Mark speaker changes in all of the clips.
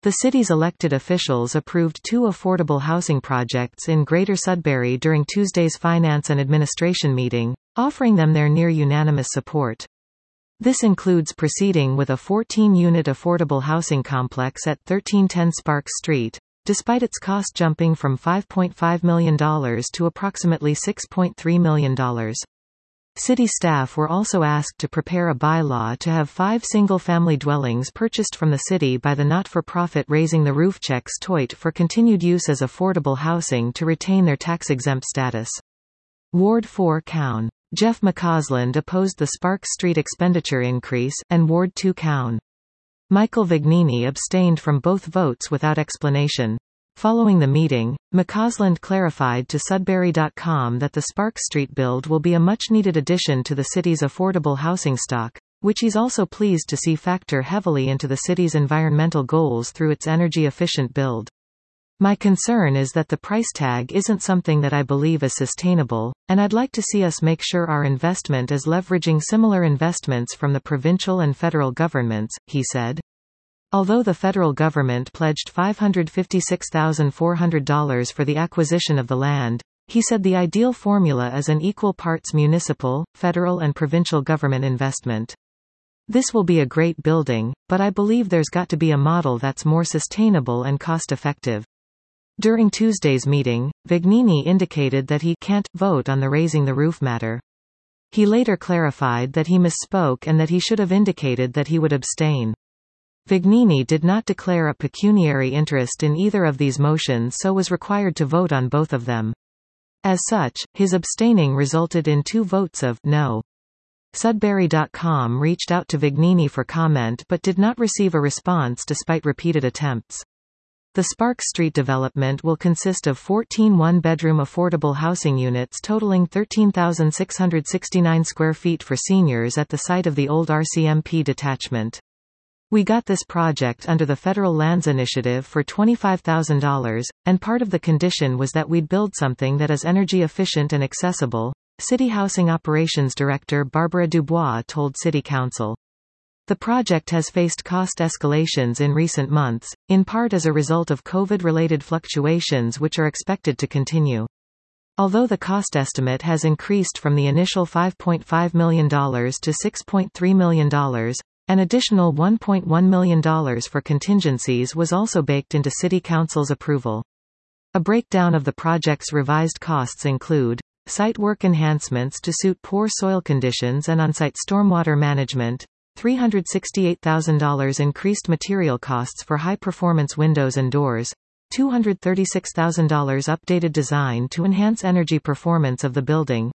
Speaker 1: The city's elected officials approved 2 affordable housing projects in Greater Sudbury during Tuesday's Finance and Administration meeting, offering them their near-unanimous support. This includes proceeding with a 14-unit affordable housing complex at 1310 Sparks Street, despite its cost jumping from $5.5 million to approximately $6.3 million. City staff were also asked to prepare a bylaw to have 5 single-family dwellings purchased from the city by the not-for-profit Raising the Roof Checks Toit for continued use as affordable housing to retain their tax-exempt status. Ward 4 Cown. Jeff McCausland opposed the Sparks Street expenditure increase, and Ward 2 Cown. Michael Vignini abstained from both votes without explanation. Following the meeting, McCausland clarified to Sudbury.com that the Sparks Street build will be a much-needed addition to the city's affordable housing stock, which he's also pleased to see factor heavily into the city's environmental goals through its energy-efficient build. My concern is that the price tag isn't something that I believe is sustainable, and I'd like to see us make sure our investment is leveraging similar investments from the provincial and federal governments, he said. Although the federal government pledged $556,400 for the acquisition of the land, he said the ideal formula is an equal parts municipal, federal and provincial government investment. This will be a great building, but I believe there's got to be a model that's more sustainable and cost-effective. During Tuesday's meeting, Vignini indicated that he can't vote on the Raising the Roof matter. He later clarified that he misspoke and that he should have indicated that he would abstain. Vignini did not declare a pecuniary interest in either of these motions, so was required to vote on both of them. As such, his abstaining resulted in 2 votes of no. Sudbury.com reached out to Vignini for comment but did not receive a response despite repeated attempts. The Sparks Street development will consist of 14 one-bedroom affordable housing units totaling 13,669 square feet for seniors at the site of the old RCMP detachment. We got this project under the Federal Lands Initiative for $25,000, and part of the condition was that we'd build something that is energy efficient and accessible, City Housing Operations Director Barbara Dubois told City Council. The project has faced cost escalations in recent months, in part as a result of COVID-related fluctuations which are expected to continue. Although the cost estimate has increased from the initial $5.5 million to $6.3 million, an additional $1.1 million for contingencies was also baked into City Council's approval. A breakdown of the project's revised costs include site work enhancements to suit poor soil conditions and on-site stormwater management, $368,000 increased material costs for high-performance windows and doors, $236,000 updated design to enhance energy performance of the building,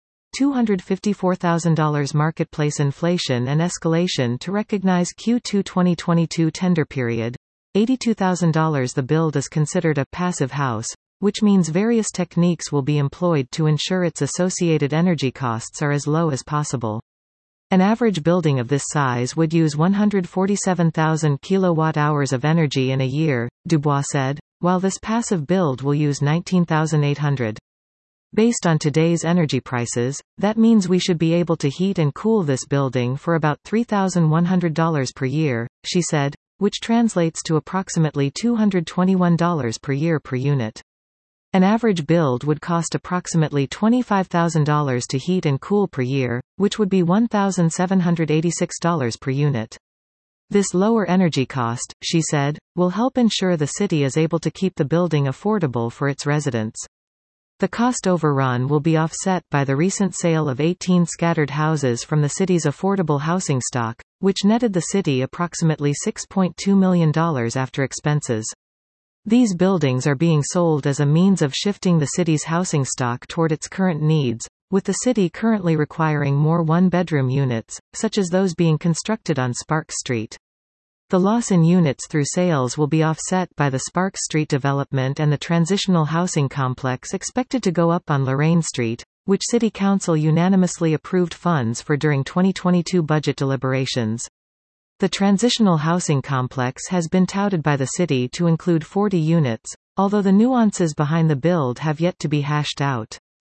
Speaker 1: $254,000 marketplace inflation and escalation to recognize Q2 2022 tender period, $82,000. The build is considered a passive house, which means various techniques will be employed to ensure its associated energy costs are as low as possible. An average building of this size would use 147,000 kilowatt-hours of energy in a year, Dubois said, while this passive build will use 19,800. Based on today's energy prices, that means we should be able to heat and cool this building for about $3,100 per year, she said, which translates to approximately $221 per year per unit. An average build would cost approximately $25,000 to heat and cool per year, which would be $1,786 per unit. This lower energy cost, she said, will help ensure the city is able to keep the building affordable for its residents. The cost overrun will be offset by the recent sale of 18 scattered houses from the city's affordable housing stock, which netted the city approximately $6.2 million after expenses. These buildings are being sold as a means of shifting the city's housing stock toward its current needs, with the city currently requiring more one-bedroom units, such as those being constructed on Sparks Street. The loss in units through sales will be offset by the Sparks Street development and the transitional housing complex expected to go up on Lorraine Street, which City Council unanimously approved funds for during 2022 budget deliberations. The transitional housing complex has been touted by the city to include 40 units, although the nuances behind the build have yet to be hashed out.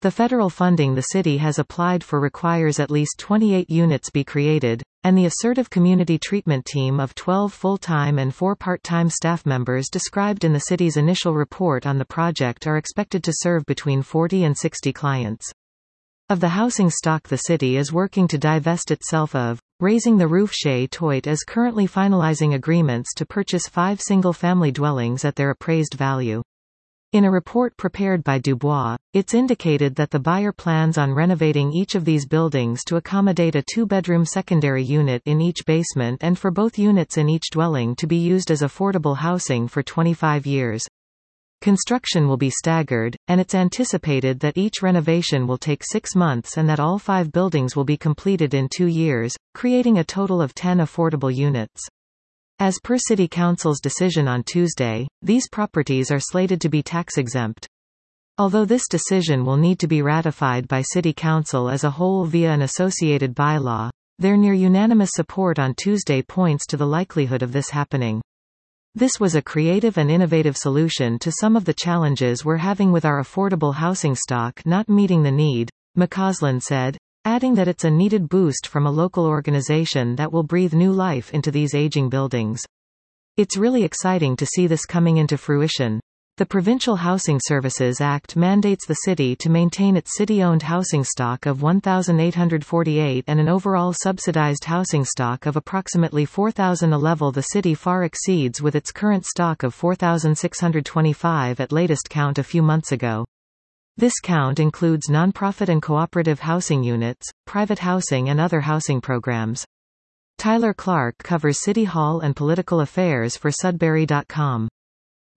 Speaker 1: The federal funding the city has applied for requires at least 28 units be created, and the assertive community treatment team of 12 full-time and 4 part-time staff members described in the city's initial report on the project are expected to serve between 40 and 60 clients. Of the housing stock the city is working to divest itself of, raising the roof. Chez Toit is currently finalizing agreements to purchase 5 single-family dwellings at their appraised value. In a report prepared by Dubois, it's indicated that the buyer plans on renovating each of these buildings to accommodate a 2-bedroom secondary unit in each basement and for both units in each dwelling to be used as affordable housing for 25 years. Construction will be staggered, and it's anticipated that each renovation will take 6 months and that all 5 buildings will be completed in 2 years, creating a total of 10 affordable units. As per City Council's decision on Tuesday, these properties are slated to be tax-exempt. Although this decision will need to be ratified by City Council as a whole via an associated bylaw, their near-unanimous support on Tuesday points to the likelihood of this happening. This was a creative and innovative solution to some of the challenges we're having with our affordable housing stock not meeting the need, McCausland said, adding that it's a needed boost from a local organization that will breathe new life into these aging buildings. It's really exciting to see this coming into fruition. The Provincial Housing Services Act mandates the city to maintain its city-owned housing stock of 1,848 and an overall subsidized housing stock of approximately 4,000, a level the city far exceeds with its current stock of 4,625 at latest count a few months ago. This count includes nonprofit and cooperative housing units, private housing and other housing programs. Tyler Clark covers City Hall and political affairs for Sudbury.com.